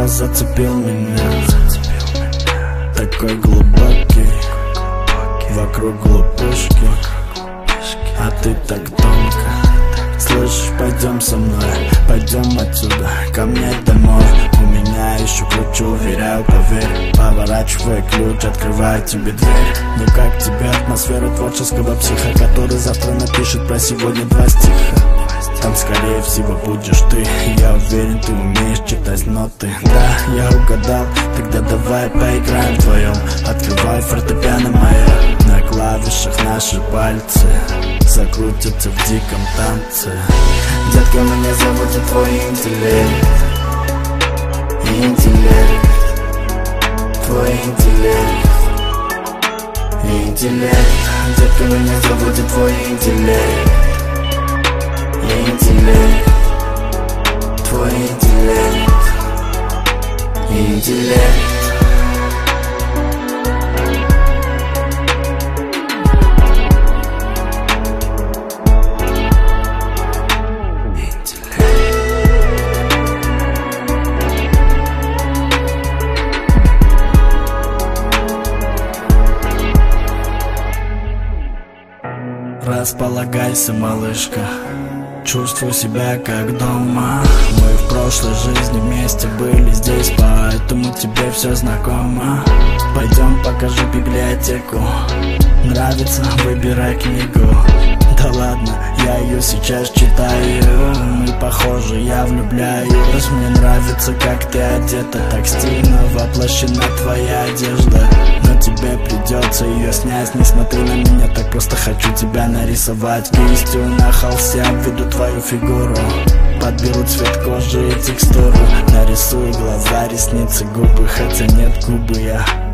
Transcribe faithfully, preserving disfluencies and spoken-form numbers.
снова зацепил меня. Такой глубокий, вокруг глупышки, а ты так тонко. Слышишь, пойдем со мной, пойдем отсюда, ко мне домой. У меня еще ключ, уверяю, поверь. Поворачивай ключ, открываю тебе дверь. Ну как тебе атмосфера творческого психа, который завтра напишет про сегодня два стиха? Там скорее всего будешь ты. Я уверен, ты умеешь читать ноты. Да, я угадал, тогда давай поиграем вдвоем. Открывай фортепиано мое, на клавишах наши пальцы закрутятся в диком танце. Детка, меня зовут твой интеллект. Интеллект, твой интеллект. Интеллект, детка, меня зовут твой интеллект. Интеллект, твой интеллект. Интеллект. Располагайся, малышка, чувствуй себя как дома. Мы в прошлой жизни вместе были здесь, поэтому тебе все знакомо. Пойдем, покажу библиотеку. Нравится? Выбирай книгу. Да ладно, я ее сейчас читаю. Мы похожи, я влюбляюсь. Мне нравится, как ты одета, так стильно воплощена твоя одежда. Но тебе придется ее снять. Не смотри на меня, так просто хочу тебя нарисовать кистью на холсте. Обведу твою фигуру, подберу цвет кожи и текстуру. Нарисую глаза, ресницы, губы, хотя нет губы я.